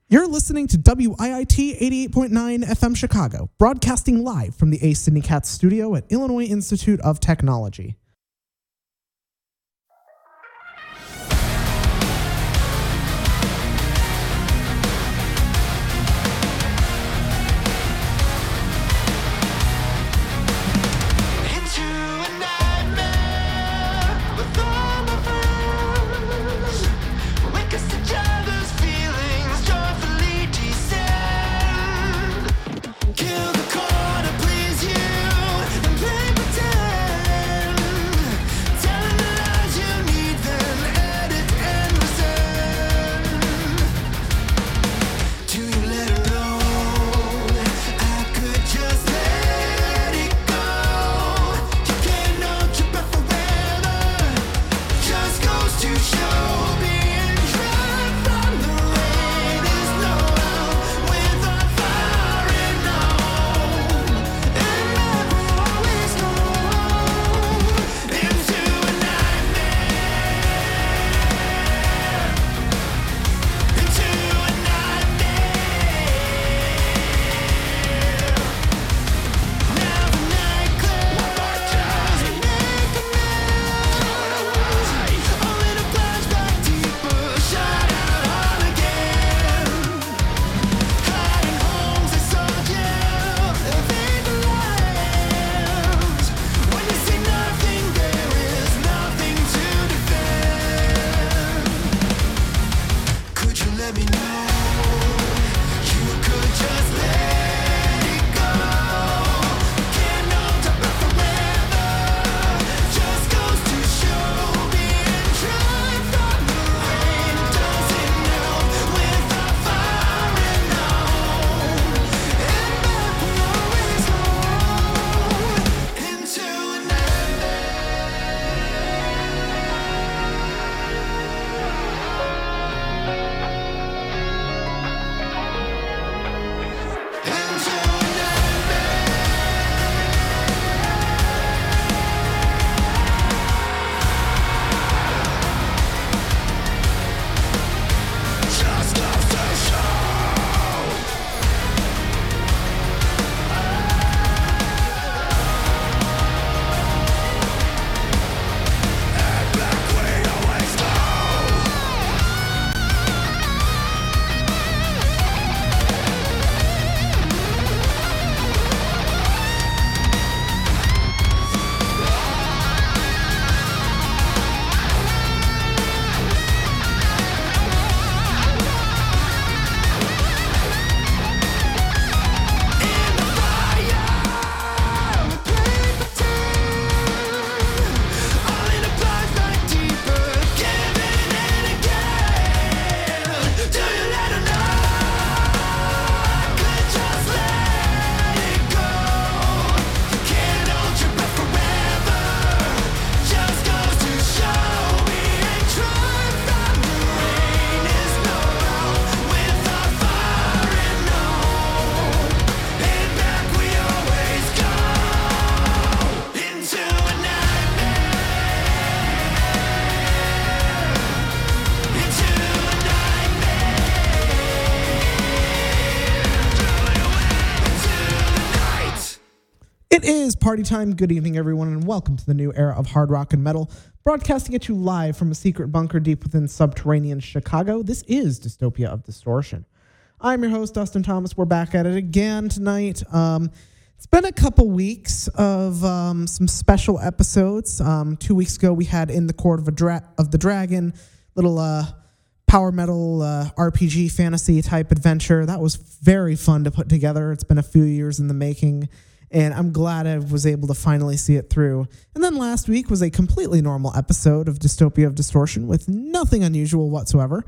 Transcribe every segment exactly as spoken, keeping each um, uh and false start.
You're listening to W I I T eighty-eight point nine F M Chicago, broadcasting live from the A. Sidney Katz studio at Illinois Institute of Technology. It is party time. Good evening, everyone, and welcome to the new era of hard rock and metal, broadcasting at you live from a secret bunker deep within subterranean Chicago. This is Dystopia of Distortion. I'm your host, Dustin Thomas. We're back at it again tonight. Um, it's been a couple weeks of um, some special episodes. Um, two weeks ago, we had In the Court of, a Dra- of the Dragon, little uh, power metal uh, R P G fantasy type adventure. That was very fun to put together. It's been a few years in the making, and I'm glad I was able to finally see it through. And then last week was a completely normal episode of Dystopia of Distortion with nothing unusual whatsoever.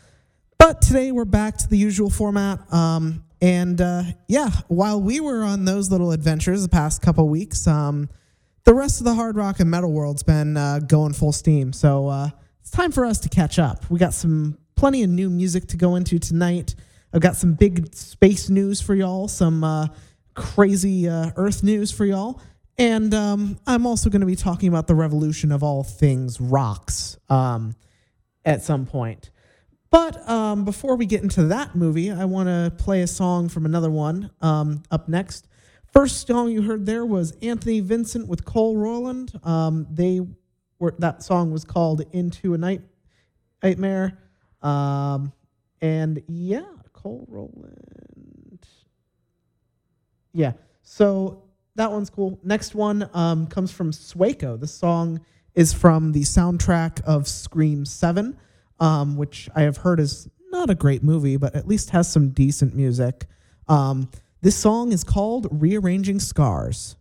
But today we're back to the usual format. Um, and uh, yeah, while we were on those little adventures the past couple weeks, um, the rest of the hard rock and metal world's been uh, going full steam. So uh, it's time for us to catch up. We got some plenty of new music to go into tonight. I've got some big space news for y'all, some uh, crazy uh, Earth news for y'all. And um, I'm also going to be talking about the revolution of all things rocks um, at some point. But um, before we get into that movie, I want to play a song from another one um, up next. First song you heard there was Anthony Vincent with Cole Roland. Um, they were that song was called Into a Night Nightmare. Um, and yeah, Cole Roland. Yeah, so that one's cool. Next one um, comes from Swaco. The song is from the soundtrack of Scream seven, um, which I have heard is not a great movie, but at least has some decent music. Um, this song is called Rearranging Scars.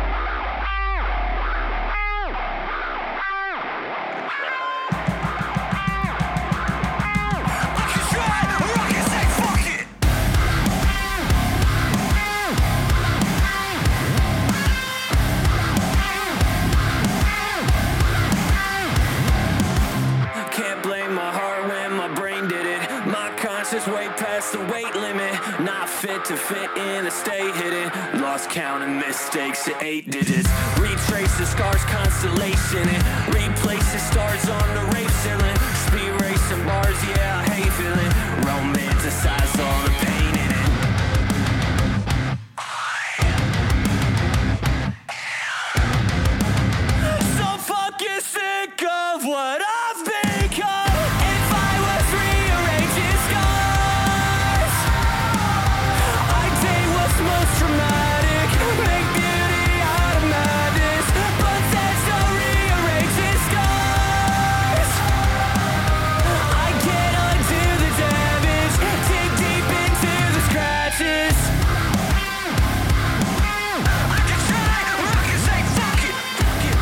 Way past the weight limit, not fit to fit in a stay hidden. Lost count of mistakes at eight digits. Retrace the scars, constellation it. Replace the stars on the rave ceiling. Speed racing bars, yeah, I hate feeling. Romanticize all the pain in it. So fucking sick of what I've become. If I was rearranging scars, I'd say what's most traumatic, make beauty out of madness. But there's no rearranging scars. I can't undo the damage, dig deep into the scratches. I can try, or I can say fuck it, fuck it,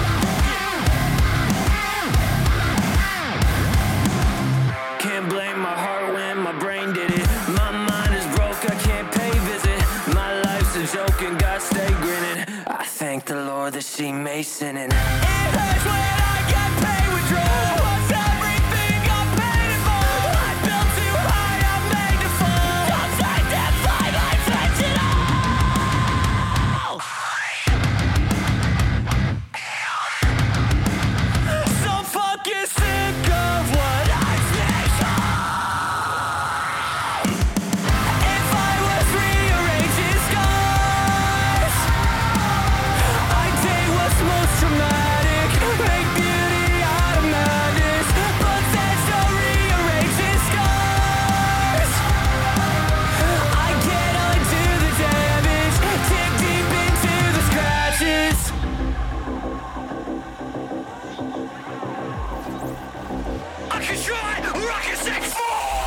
fuck it. Can't blame my heart when my brain did it. My mind is broke, I can't pay visit. My life's a joke and God stay grinning. I thank the Lord that she masoning. It hurts when I get paid withdrawal. What's everything I'm paid for? I built too high, I'm made to fall. Don't take that vibe, I touch it all. So fucking sick of what I've become. If I was rearranging scars, I'd say what's most traumatic, make beauty out of madness. But there's no rearranging scars. I can't undo the damage, dig deep into the scratches. I can try, or I can say fall.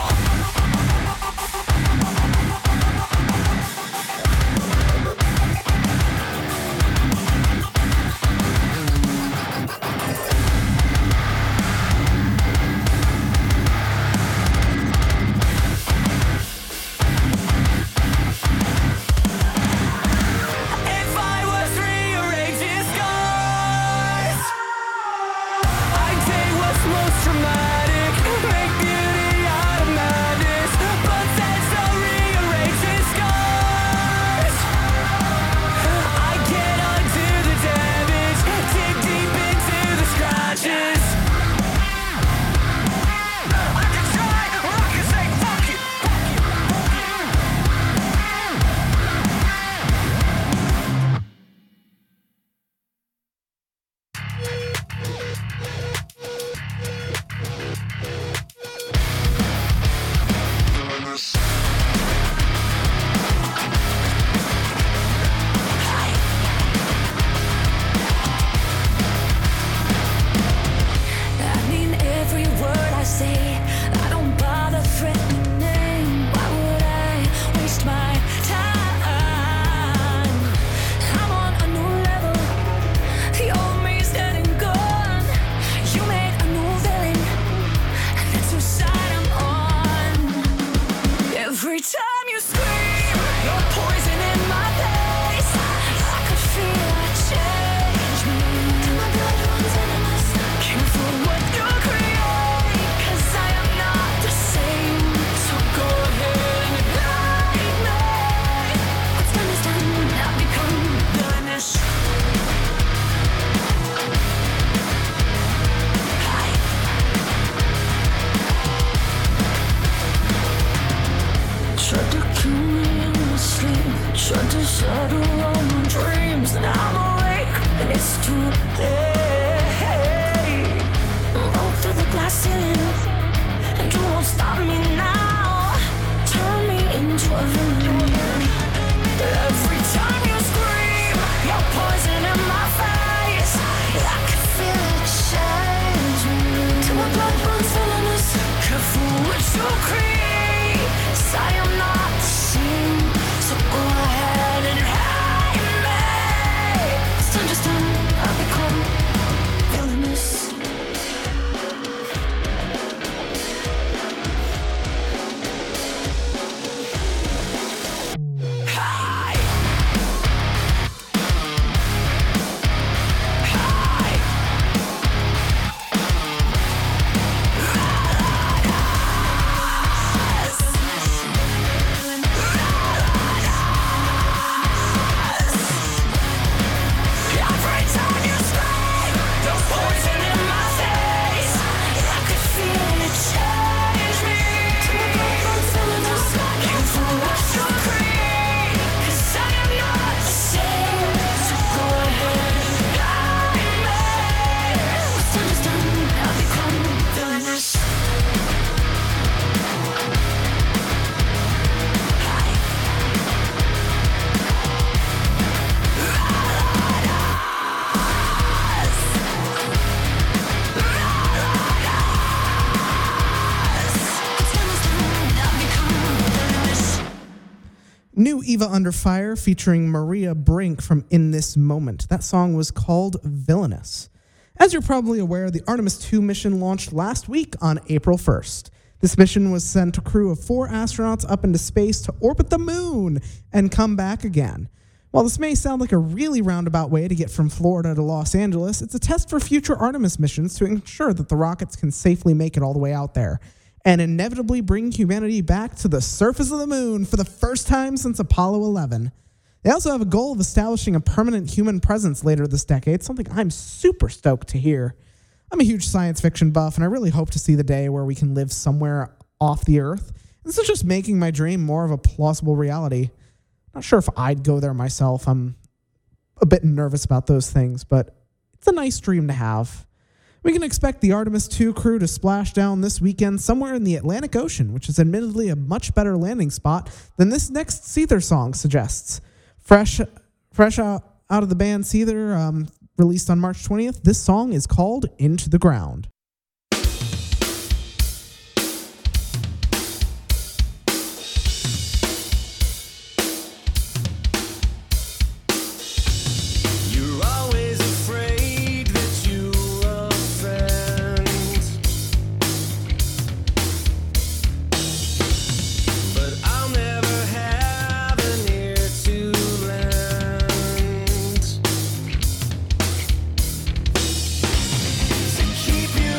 If I was rearranging scars, I'd say what's most traumatic, make beauty out of madness. But there's no rearranging scars. I can't undo the damage, dig deep into the scratches. I can try, or I can say fuck it, fuck it, fuck it. I mean every word I say. I don't bother threatening. Why would I waste my time? I'm on a new level. The old me's dead and gone. You made a new villain, and that's whose side I'm on. Every time you scream, you're poison in my face. I could feel a change me. My blood runs into my skin. Careful what you create, 'cause I am not the same. So go ahead and ignite me. What's done is done, I've become blemish. shadow of my dreams, and I'm awake, and it's too late. Broke through the glass ceiling, and you won't stop me now. Turn me into a villain. Every time you scream, you're poison in my face. I can feel it change me. Till my blood runs villainous. Careful what you create, 'cause I am not the same. So go ahead and hide me. 'Cause time just done, I've become villainous. New Eva Under Fire featuring Maria Brink from In This Moment. That song was called Villainous. As you're probably aware, the Artemis two mission launched last week on April first. This mission was sent a crew of four astronauts up into space to orbit the moon and come back again. While this may sound like a really roundabout way to get from Florida to Los Angeles, it's a test for future Artemis missions to ensure that the rockets can safely make it all the way out there and inevitably bring humanity back to the surface of the moon for the first time since Apollo eleven. They also have a goal of establishing a permanent human presence later this decade, something I'm super stoked to hear. I'm a huge science fiction buff, and I really hope to see the day where we can live somewhere off the Earth. This is just making my dream more of a plausible reality. Not sure if I'd go there myself. I'm a bit nervous about those things, but it's a nice dream to have. We can expect the Artemis two crew to splash down this weekend somewhere in the Atlantic Ocean, which is admittedly a much better landing spot than this next Seether song suggests. Fresh fresh out, out of the band Seether, um, released on March twentieth, this song is called Into the Ground. Keep you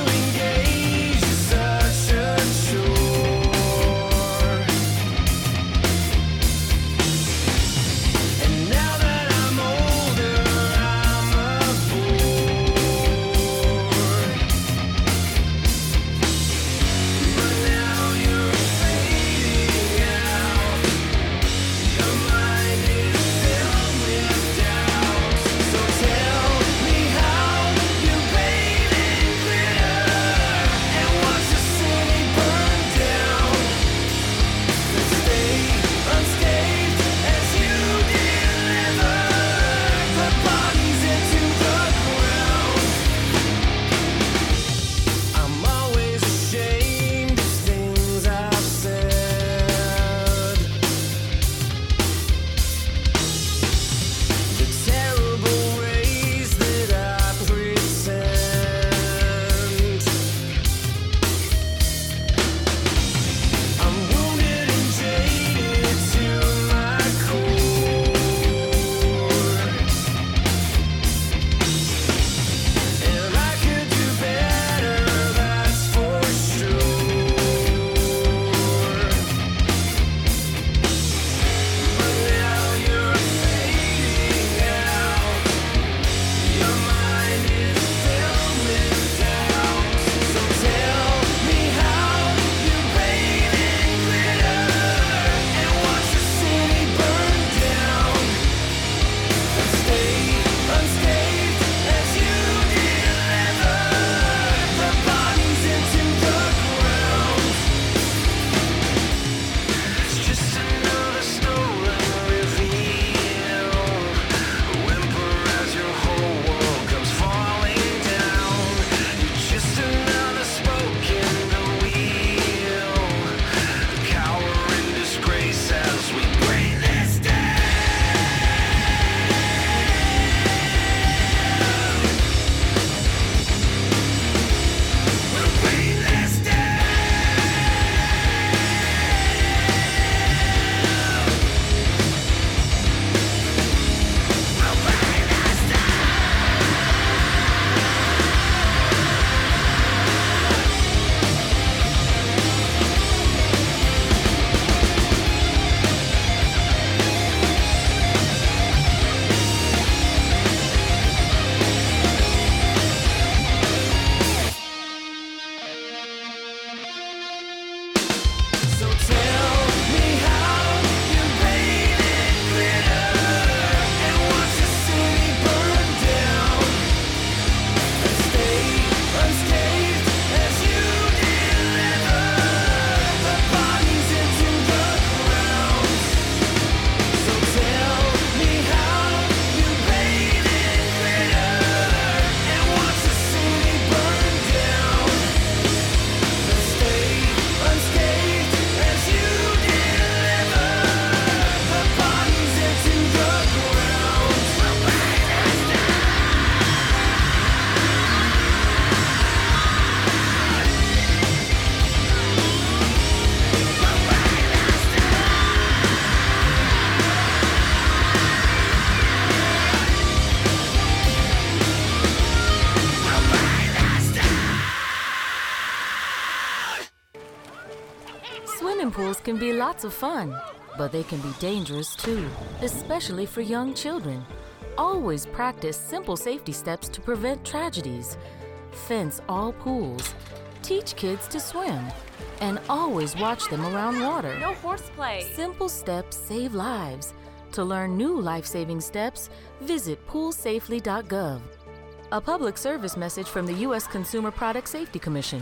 can be lots of fun, but they can be dangerous too, especially for young children. Always practice simple safety steps to prevent tragedies. Fence all pools. Teach kids to swim. And always watch them around water. No horseplay. Simple steps save lives. To learn new life-saving steps, visit pool safely dot gov. A public service message from the U S Consumer Product Safety Commission.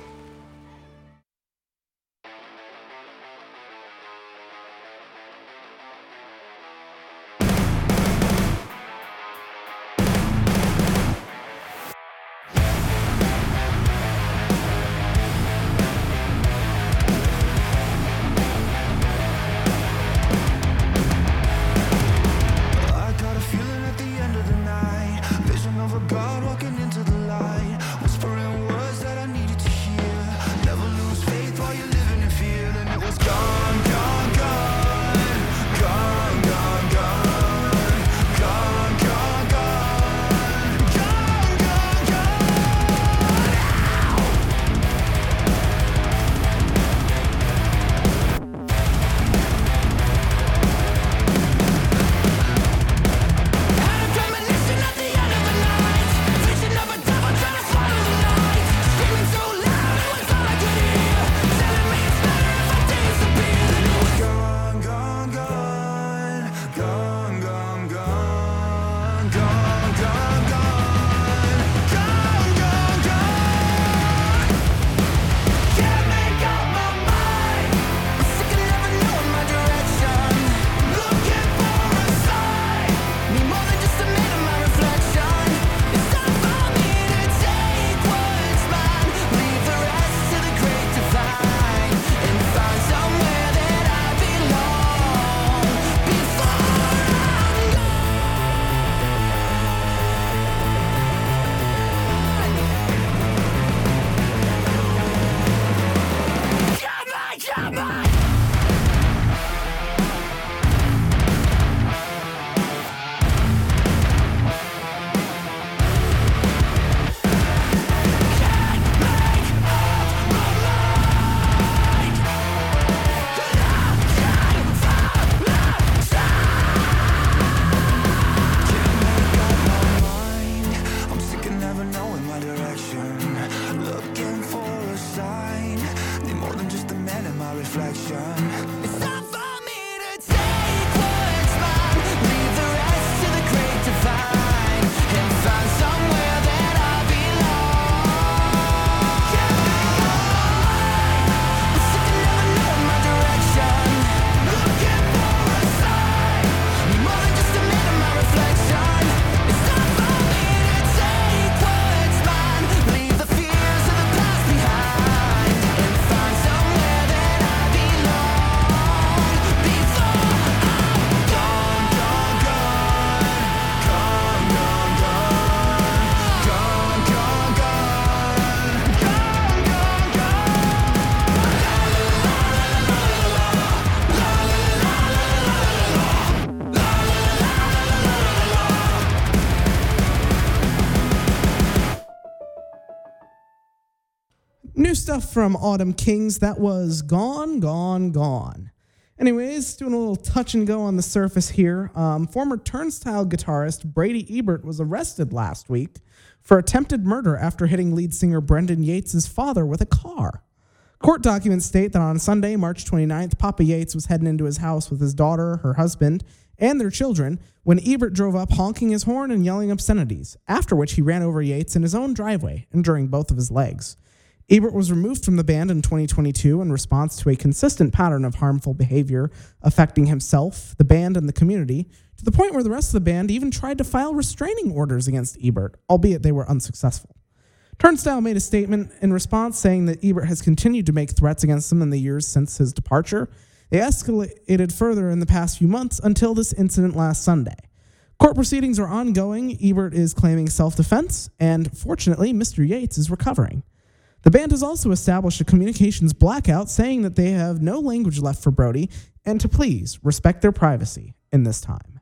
New stuff from Autumn Kings. That was Gone, Gone, Gone. Anyways, doing a little touch and go on the surface here. Um, former Turnstile guitarist Brady Ebert was arrested last week for attempted murder after hitting lead singer Brendan Yates' father with a car. Court documents state that on Sunday, March twenty-ninth, Papa Yates was heading into his house with his daughter, her husband, and their children when Ebert drove up honking his horn and yelling obscenities, after which he ran over Yates in his own driveway, injuring both of his legs. Ebert was removed from the band in twenty twenty-two in response to a consistent pattern of harmful behavior affecting himself, the band, and the community, to the point where the rest of the band even tried to file restraining orders against Ebert, albeit they were unsuccessful. Turnstile made a statement in response saying that Ebert has continued to make threats against them in the years since his departure. They escalated further in the past few months until this incident last Sunday. Court proceedings are ongoing. Ebert is claiming self-defense, and fortunately, Mister Yates is recovering. The band has also established a communications blackout, saying that they have no language left for Brody and to please respect their privacy in this time.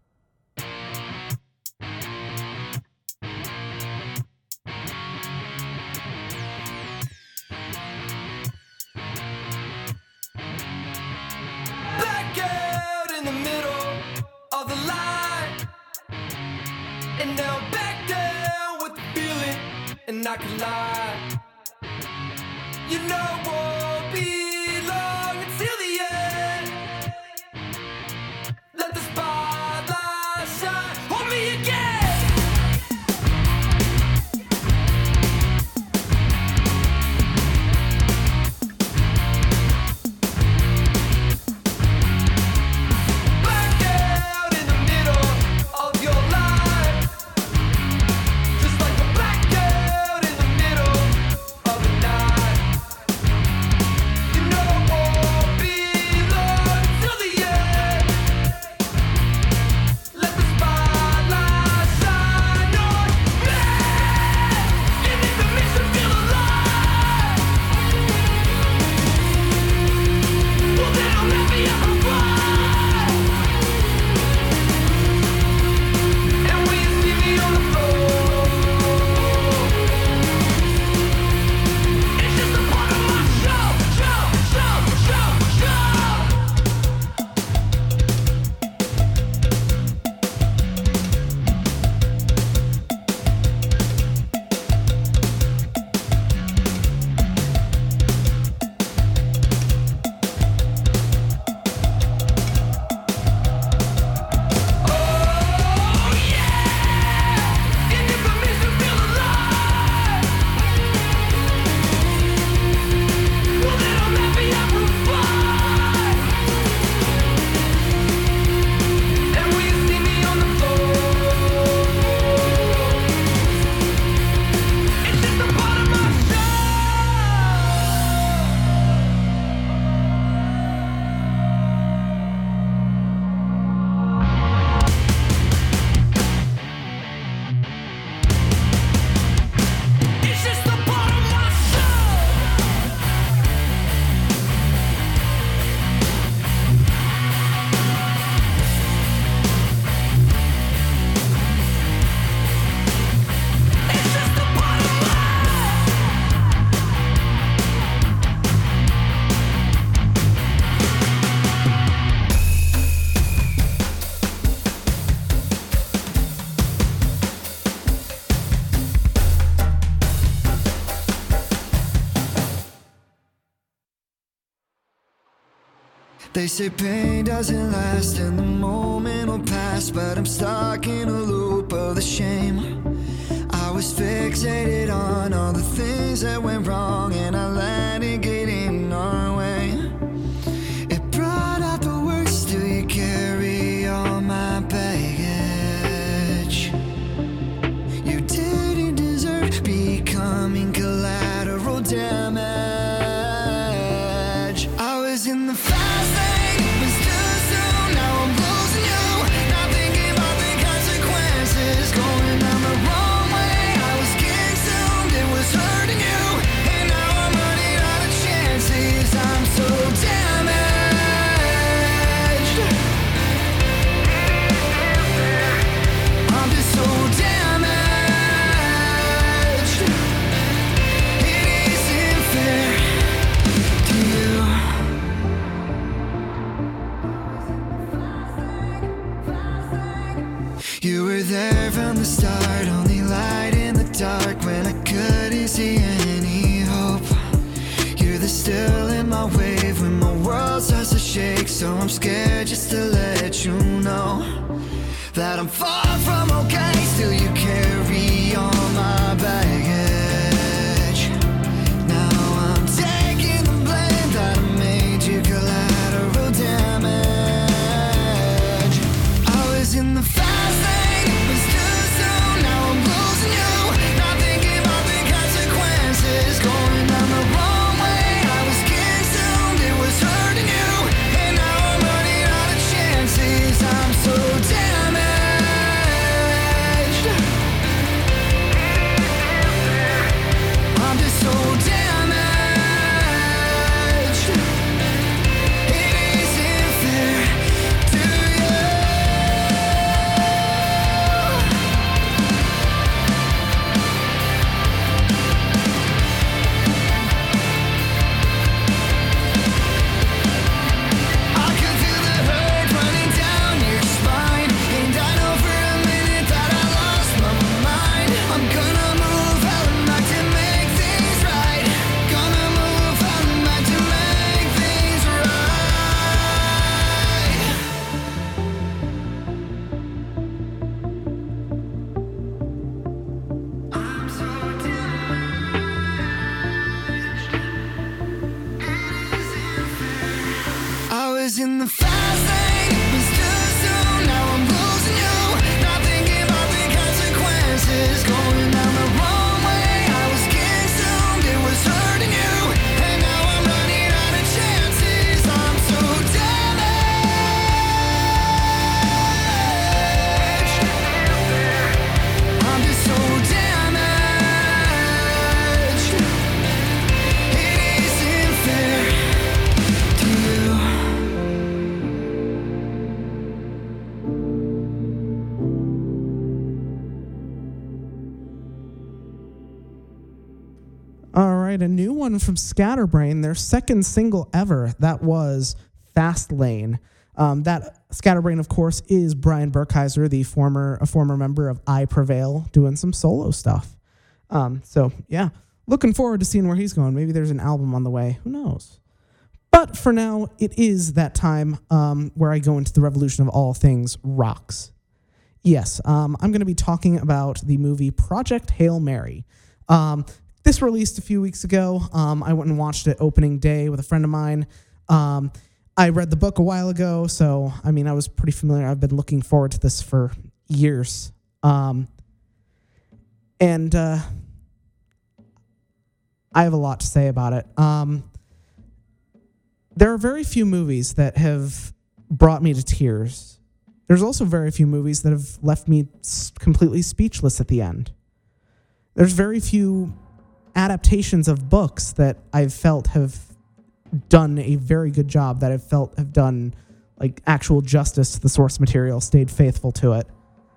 in the middle of the line, and now I'm back down with the feeling, and I can lie. You know it won't be long until the end. Let the spotlight shine on me again. Black out in the middle of your life, just like a blackout in the middle of the night. You know it won't be long till the end. Let the spotlight shine on me. Anything that makes me feel alive, well then I'll never ever find. And when you see me on the floor, it's just a part of my show, show, show, show, show. Oh yeah, and if it makes me feel alive, well then I'll never ever find. And when you see me on the floor, it's just a part of my show. It's just a part of my show. It's just a part of my. They say pain doesn't last and the moment will pass, but I'm stuck in a loop of the shame. I was fixated on all the things that went wrong, and I let it get in our way. It brought out the worst. Do you carry all my baggage? You didn't deserve becoming collateral damage. I was in the fast lane, it was too soon. Now I'm losing you, not thinking about the consequences. Going down the wrong way, I was consumed, it was hurting you, and now I'm running out of chances. I'm so damaged. I'm just so damaged. It isn't fair to you. You were there from the start, only light in the dark when I couldn't see any hope. You're the still in my wave when my world starts to shake, so I'm scared just to let you know that I'm far from okay. Still you carry all my baggage. Now I'm taking the blame that I made you collateral damage. I was in the fast lane, it was too soon. Now I'm losing you, not thinking about the consequences. Going down the wrong way, I was consumed, it was hurting you, and now I'm running out of chances. I'm so damaged. in the fast lane, it was too soon. Now I'm losing you, not thinking about the consequences. Going down the wrong way, I was consumed, it was hurting you. And now I'm running out of chances. I'm so damaged. I'm just so damaged. It isn't fair to you. All right, a new one from Scatterbrain, their second single ever. That was Fast Lane. Um, that Scatterbrain, of course, is Brian Burkheiser, the former a former member of I Prevail, doing some solo stuff. Um, so yeah, looking forward to seeing where he's going. Maybe there's an album on the way. Who knows? But for now, it is that time um, where I go into the revolution of all things rocks. Yes, um, I'm going to be talking about the movie Project Hail Mary. Um, this released a few weeks ago. Um, I went and watched it opening day with a friend of mine. Um, I read the book a while ago, so, I mean, I was pretty familiar. I've been looking forward to this for years. Um, and uh, I have a lot to say about it. Um, there are very few movies that have brought me to tears. There's also very few movies that have left me s- completely speechless at the end. There's very few adaptations of books that I've felt have done a very good job, that I've felt have done like actual justice to the source material, stayed faithful to it.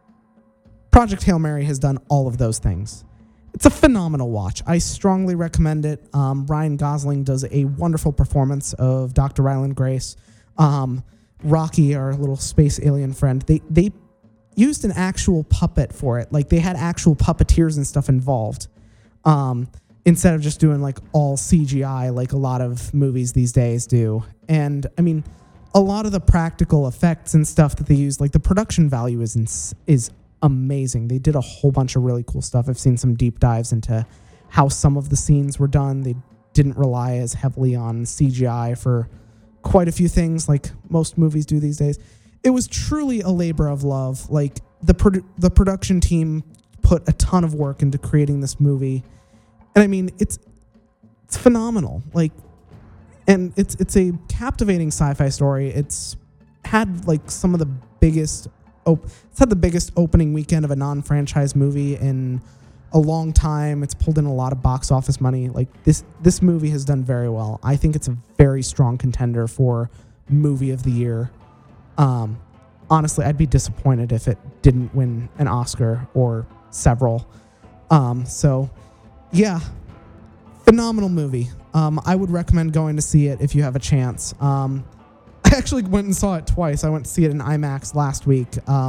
Project Hail Mary has done all of those things. It's a phenomenal watch. I strongly recommend it. Um, Ryan Gosling does a wonderful performance of Doctor Ryland Grace. Um, Rocky, our little space alien friend, they they used an actual puppet for it. Like, they had actual puppeteers and stuff involved. Um, instead of just doing like all C G I like a lot of movies these days do. And I mean, a lot of the practical effects and stuff that they use, like the production value is ins- is amazing. They did a whole bunch of really cool stuff. I've seen some deep dives into how some of the scenes were done. They didn't rely as heavily on C G I for quite a few things like most movies do these days. It was truly a labor of love. Like the produ- the production team put a ton of work into creating this movie. And I mean, it's it's phenomenal. Like, and it's it's a captivating sci-fi story. It's had like some of the biggest op- it's had the biggest opening weekend of a non-franchise movie in a long time. It's pulled in a lot of box office money. Like this this movie has done very well. I think it's a very strong contender for movie of the year. Um, honestly, I'd be disappointed if it didn't win an Oscar or several. Um, so, yeah, phenomenal movie. Um, I would recommend going to see it if you have a chance. Um, I actually went and saw it twice. I went to see it in IMAX last week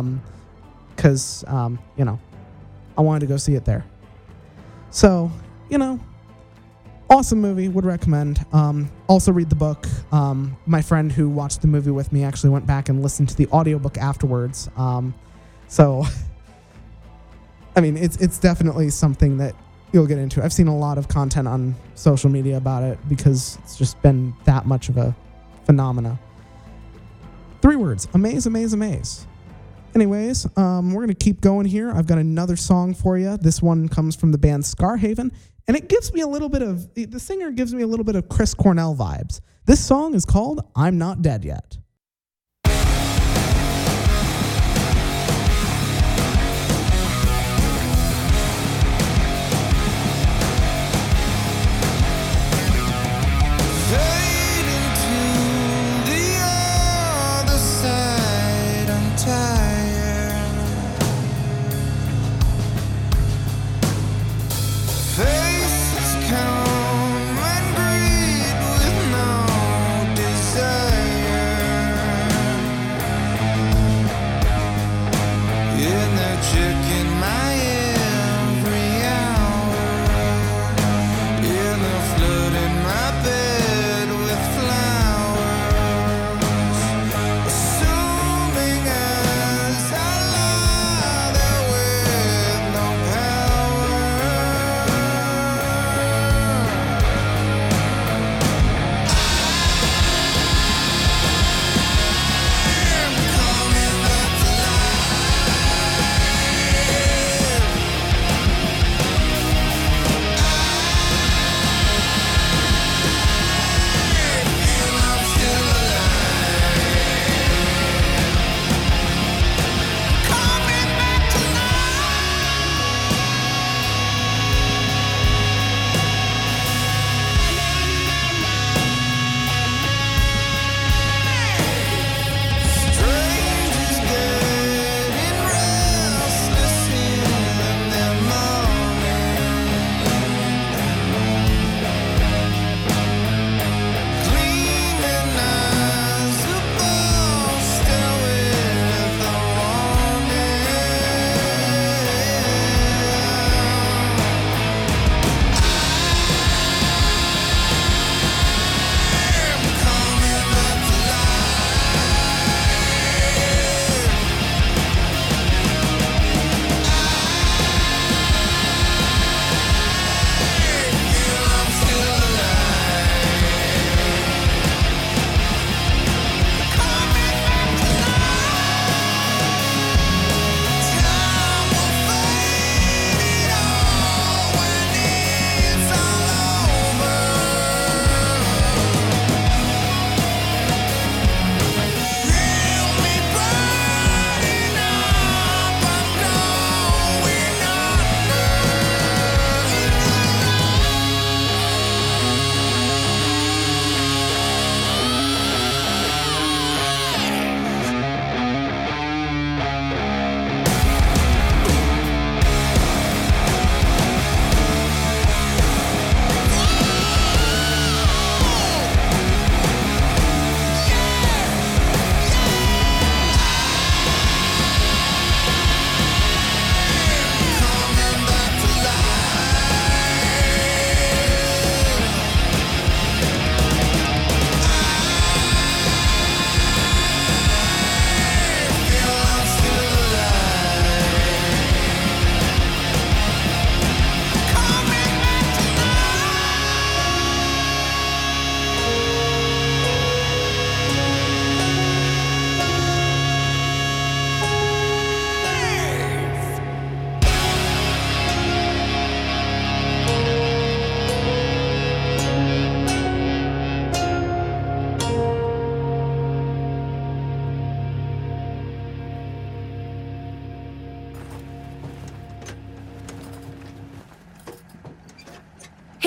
because, um, um, you know, I wanted to go see it there. So, you know, awesome movie, would recommend. Um, also read the book. Um, my friend who watched the movie with me actually went back and listened to the audiobook afterwards. Um, so, I mean, it's it's definitely something that you'll get into. I've seen a lot of content on social media about it because it's just been that much of a phenomena. Three words: amaze, amaze, amaze. Anyways, um, we're going to keep going here. I've got another song for you. This one comes from the band Scarhaven, and it gives me a little bit of, the singer gives me a little bit of Chris Cornell vibes. This song is called I'm Not Dead Yet. Fade into the other side. I'm tired. Faces come and greet with no desire. And they're checking my every hour. And they're flooding my bed with flowers, assuming as I lie there with no power.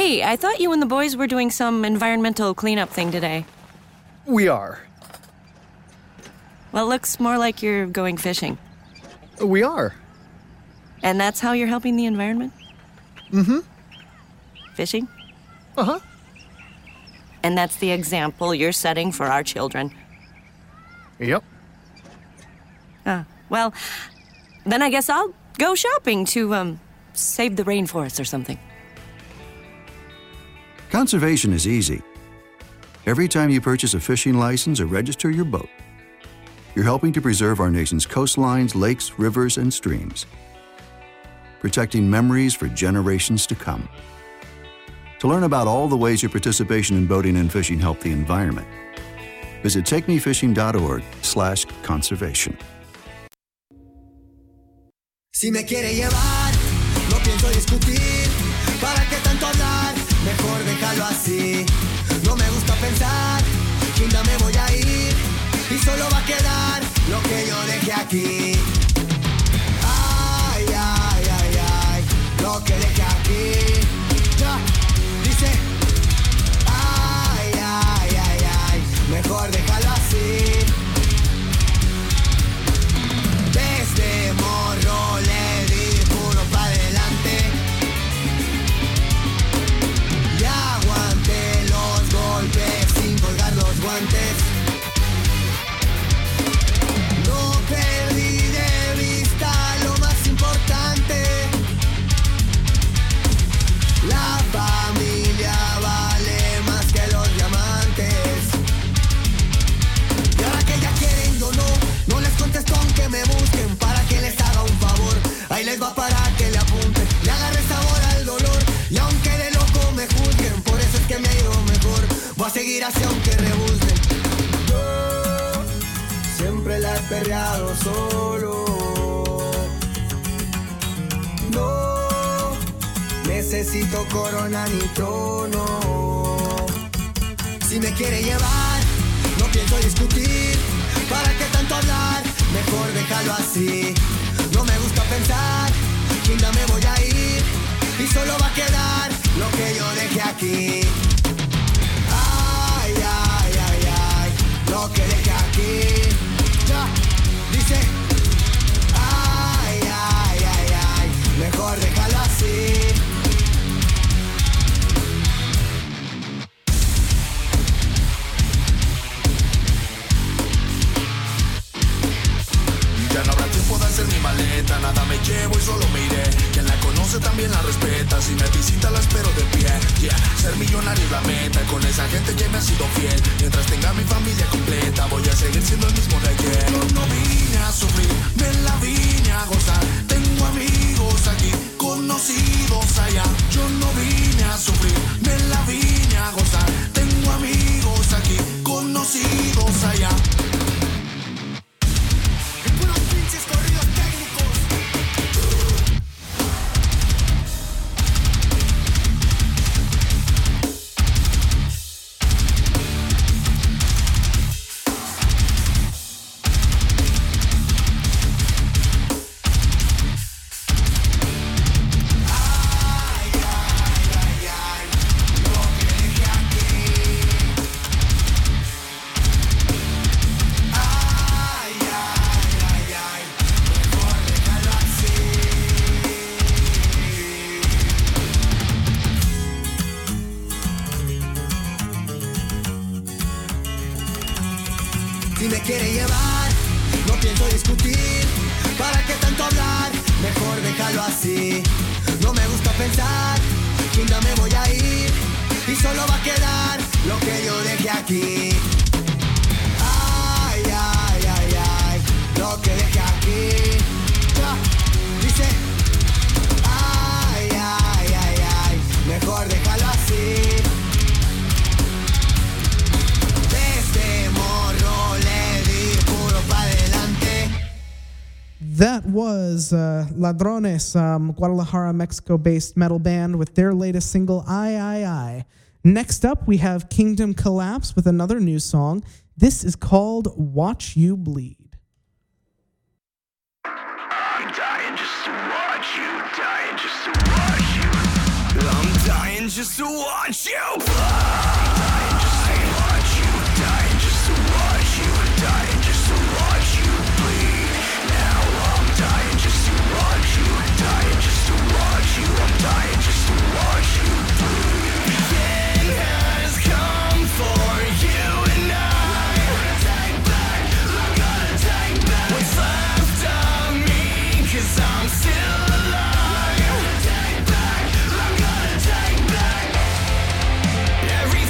Hey, I thought you and the boys were doing some environmental cleanup thing today. We are. Well, it looks more like you're going fishing. We are. And that's how you're helping the environment? Mm-hmm. Fishing? Uh-huh. And that's the example you're setting for our children. Yep. Ah, well, then I guess I'll go shopping to, um, save the rainforest or something. Conservation is easy. Every time you purchase a fishing license or register your boat, you're helping to preserve our nation's coastlines, lakes, rivers, and streams, protecting memories for generations to come. To learn about all the ways your participation in boating and fishing help the environment, visit takemefishing.org slash conservation. Si me quiere llevar, no pienso discutir. ¿Para qué tanto hablar? Mejor déjalo así. No me gusta pensar, chinga me voy a ir. Y solo va a quedar lo que yo dejé aquí. Ay, ay, ay, ay, lo que dejé aquí. Ya, dice. Ay, ay, ay, ay, mejor déjalo así. Desde morro le di puro pa' adelante. Y aguanté los golpes sin colgar los guantes. No perdí de vista lo más importante. La familia vale más que los diamantes. Y ahora que ya quieren yo no, no les contesto aunque me busquen para que les haga un favor. Ahí les va para que le apunten, le agarre sabor al dolor. Y aunque de loco me juzguen, por eso es que me ha ido mejor. Voy a seguir así aunque rebuznen. Yo siempre la he perreado solo. No necesito corona ni trono. Si me quiere llevar, no pienso discutir. ¿Para qué tanto hablar? Mejor déjalo así. No me gusta pensar, chinga me voy a ir. Y solo va a quedar lo que yo dejé aquí. Ay, ay, ay, ay, lo que dejé aquí. Ya, dice. Ay, ay, ay, ay, mejor déjalo así. Ya no habrá tiempo de hacer mi maleta, nada me llevo y solo me iré. Quien la conoce también la respeta, si me visita la espero de pie. Yeah, ser millonario es la meta, con esa gente que me ha sido fiel. Mientras tenga mi familia completa, voy a seguir siendo el mismo de ayer. Yo no vine a sufrir, me la vine a gozar. Tengo amigos aquí, conocidos allá. Yo no vine a sufrir, me la vine a gozar. Tengo amigos aquí, conocidos allá. Si me quiere llevar, no pienso discutir. ¿Para qué tanto hablar? Mejor déjalo así. No me gusta pensar, chinga me voy a ir. Y solo va a quedar lo que yo dejé aquí. Ay, ay, ay, ay, lo que dejé aquí. Ya, dice. Ay, ay, ay, ay, mejor déjalo así. Desde morro le di puro pa' adelante. That was uh, Ladrones, um, Guadalajara, Mexico-based metal band with their latest single, I, I, I. Next up, we have Kingdom Collapse with another new song. This is called Watch You Bleed. I'm dying just to watch you, dying just to watch you. I'm dying dying just to watch you play. Watch you dying just to watch you, dying just to watch you bleed. Now I'm dying just to watch you, dying just to watch you, I'm dying just to watch you bleed. The end has come for you and I. Take back, I'm gonna take back what's left of me, 'cause I'm still alive. Take back, I'm gonna take back every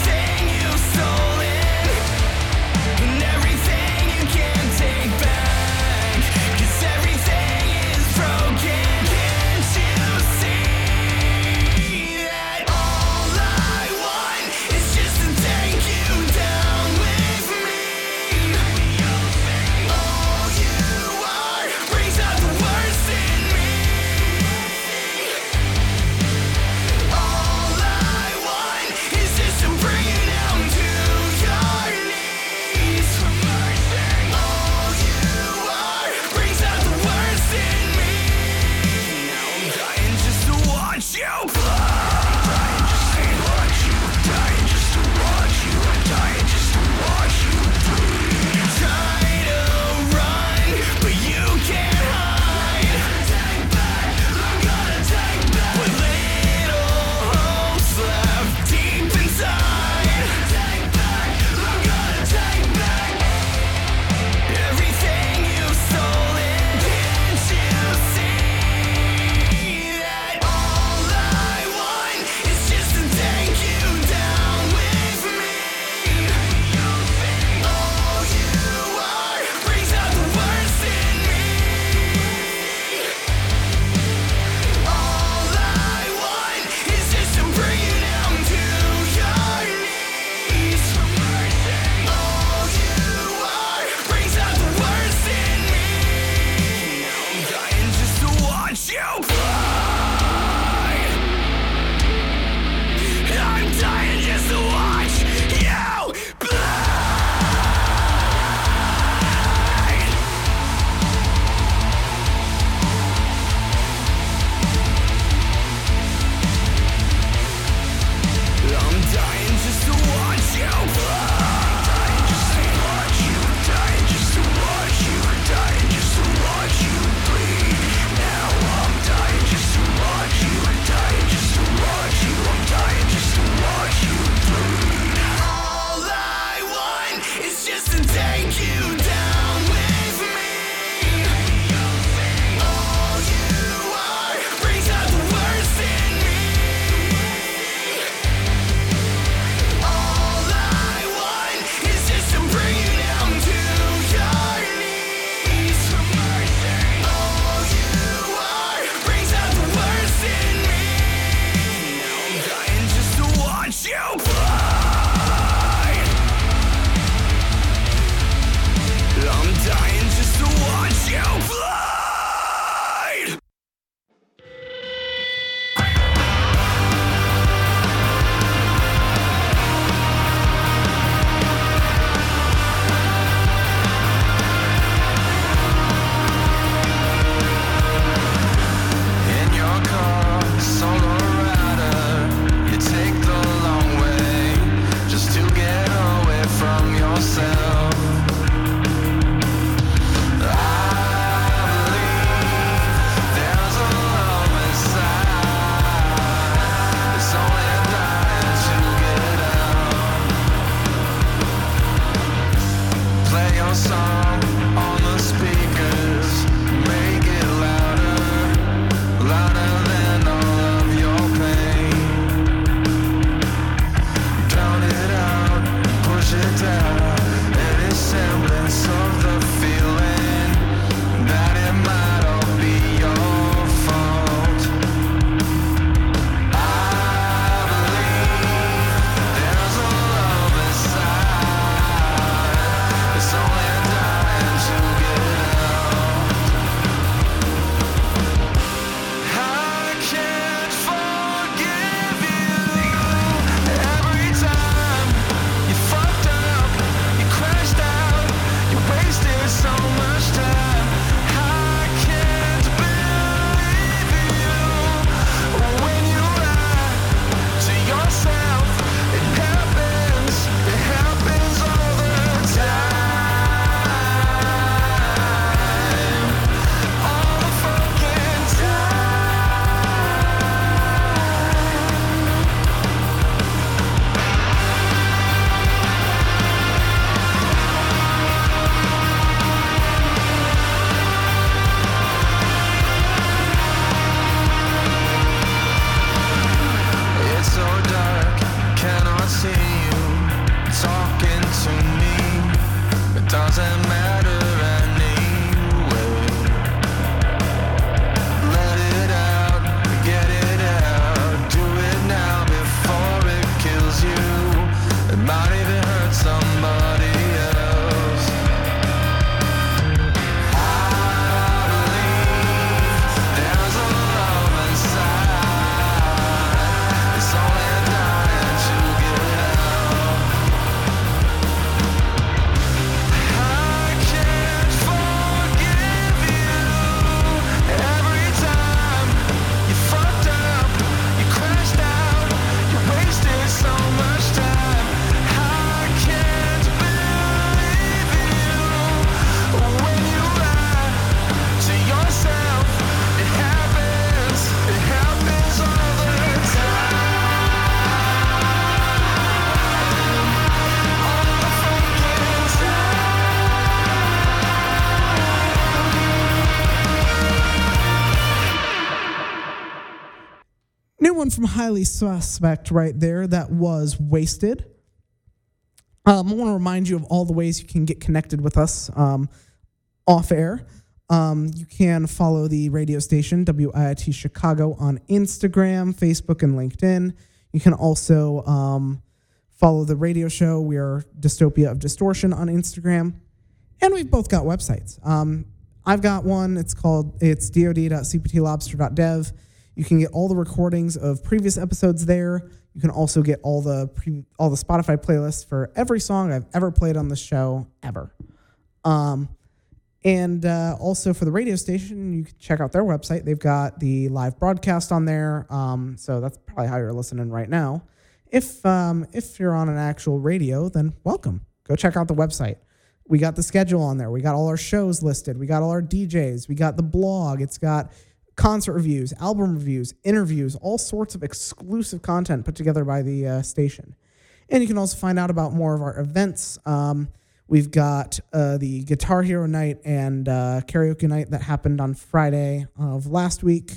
one from Highly Suspect right there. That was Wasted. Um, I want to remind you of all the ways you can get connected with us um, off air. Um, you can follow the radio station, W I I T Chicago, on Instagram, Facebook, and LinkedIn. You can also um, follow the radio show. We are Dystopia of Distortion on Instagram. And we've both got websites. Um, I've got one. It's called, it's dod dot c p t lobster dot dev. You can get all the recordings of previous episodes there. You can also get all the pre, all the Spotify playlists for every song I've ever played on the show, ever. Um, and uh, also for the radio station, you can check out their website. They've got the live broadcast on there. Um, so that's probably how you're listening right now. If um, if you're on an actual radio, then welcome. Go check out the website. We got the schedule on there. We got all our shows listed. We got all our D Js. We got the blog. It's got concert reviews, album reviews, interviews, all sorts of exclusive content put together by the uh, station. And you can also find out about more of our events. Um, we've got uh, the Guitar Hero Night and uh, Karaoke Night that happened on Friday of last week.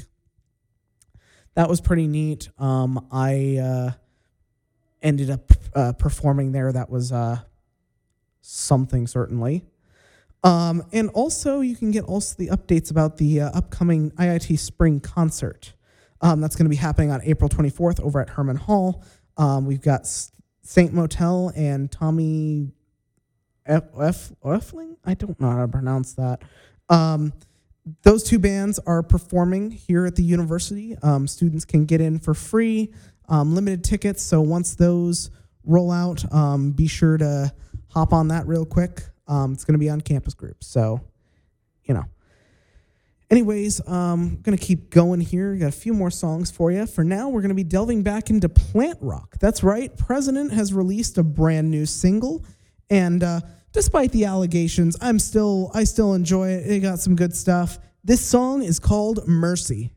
That was pretty neat. Um, I uh, ended up uh, performing there. That was uh, something, certainly. Um, and also, you can get also the updates about the uh, upcoming I I T Spring Concert. Um, that's going to be happening on April twenty-fourth over at Herman Hall. Um, we've got Saint Motel and Tommy F- F- Effling? I don't know how to pronounce that. Um, those two bands are performing here at the university. Um, students can get in for free, um, limited tickets. So once those roll out, um, be sure to hop on that real quick. Um, it's going to be on campus groups, so, you know. Anyways, um, I'm going to keep going here. Got a few more songs for you. For now, we're going to be delving back into plant rock. That's right. President has released a brand new single, and uh, despite the allegations, I'm still I still enjoy it. It got some good stuff. This song is called Mercy.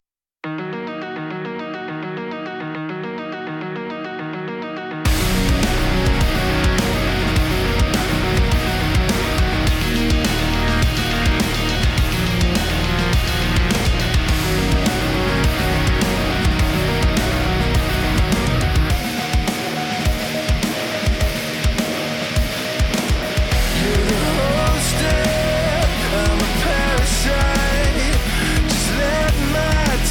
I'm a parasite. Just let my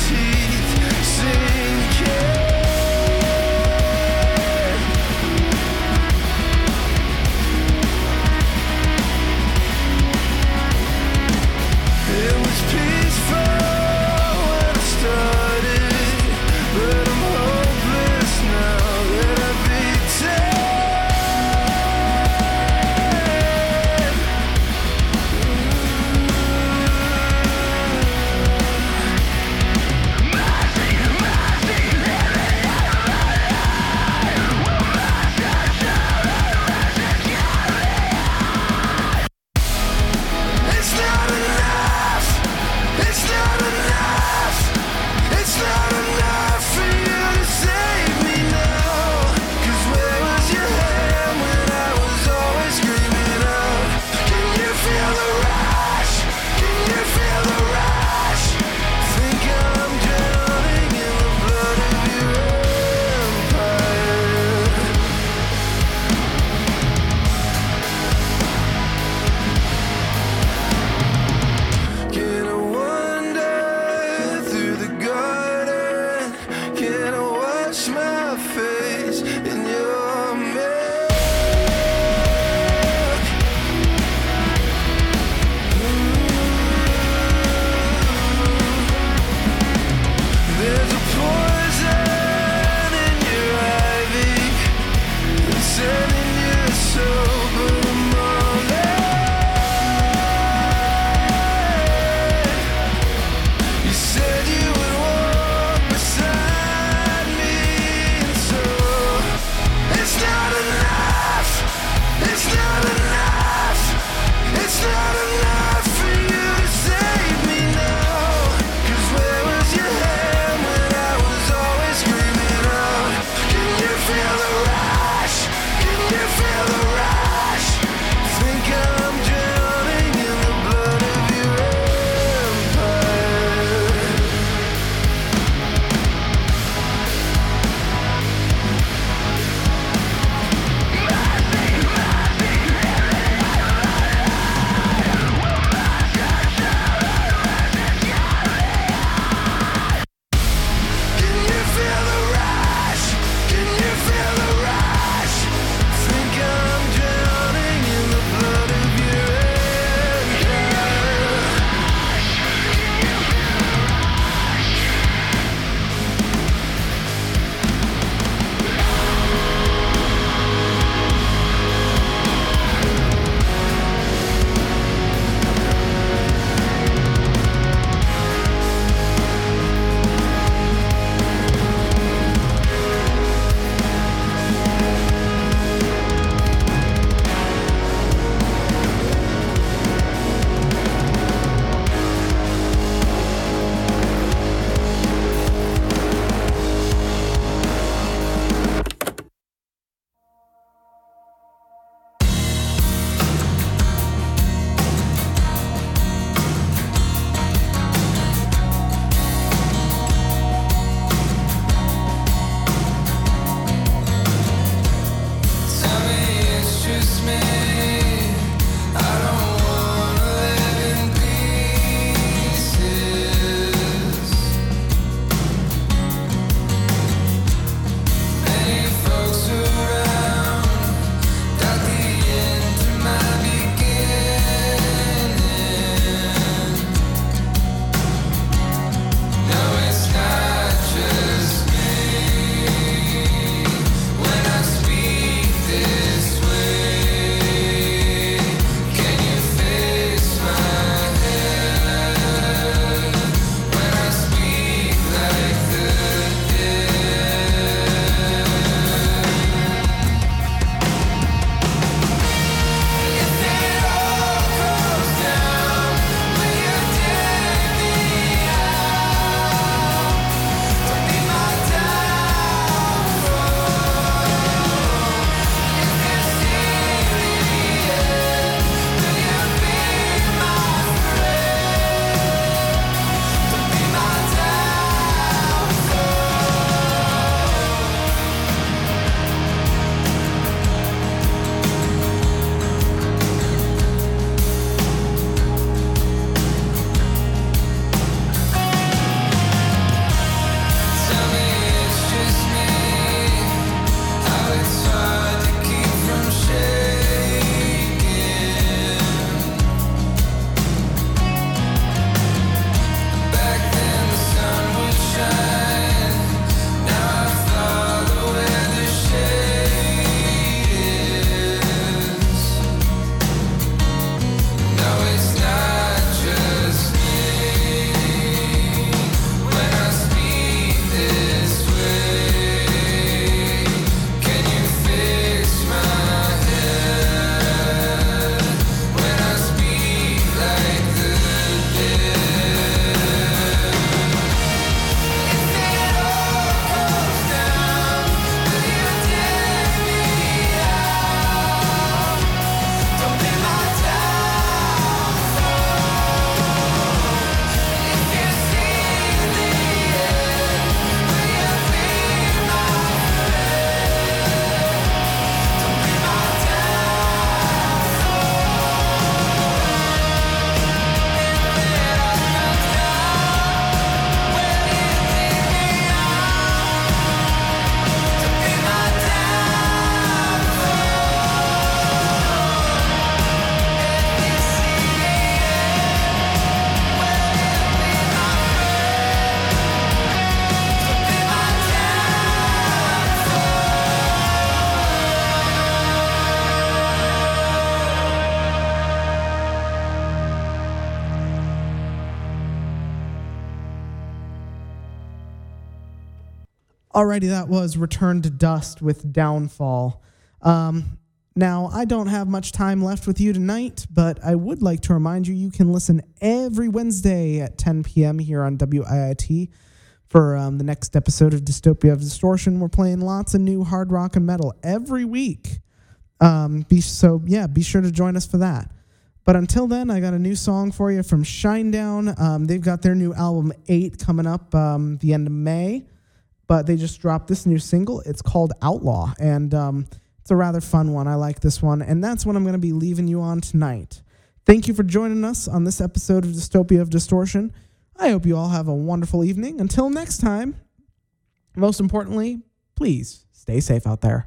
Alrighty, that was Return to Dust with Downfall. Um, now, I don't have much time left with you tonight, but I would like to remind you you can listen every Wednesday at ten p.m. here on W I I T for um, the next episode of Dystopia of Distortion. We're playing lots of new hard rock and metal every week. Um, be So, yeah, be sure to join us for that. But until then, I got a new song for you from Shinedown. Um, they've got their new album, eight, coming up um, the end of May. But they just dropped this new single. It's called Outlaw, and um, it's a rather fun one. I like this one, and that's what I'm going to be leaving you on tonight. Thank you for joining us on this episode of Dystopia of Distortion. I hope you all have a wonderful evening. Until next time, most importantly, please stay safe out there.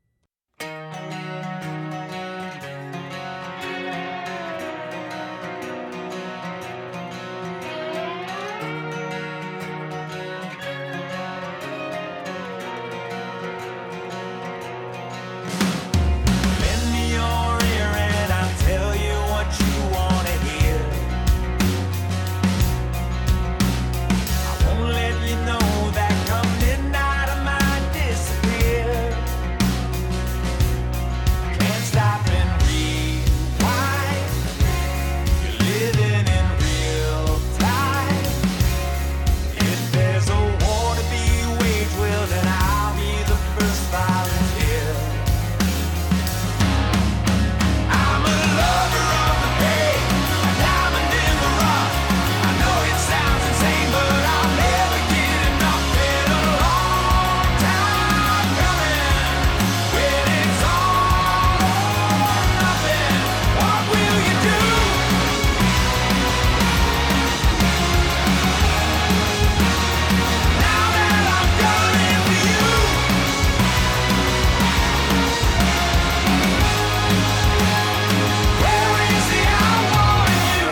Lend me your ear and I'll tell you what you wanna hear. I won't let you know that come midnight I might disappear. Can't stop and rewind. You're living in real time. If there's a war to be waged, well then I'll be the first volunteer. I'm a lover of the pain, a diamond in the rough. I know it sounds insane, but I'll never get enough. Been a long time coming, when it's all or nothing. What will you do? Now that I'm gunning for you. Where is the outlaw in you?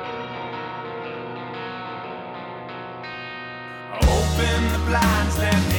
Open the blinds, let me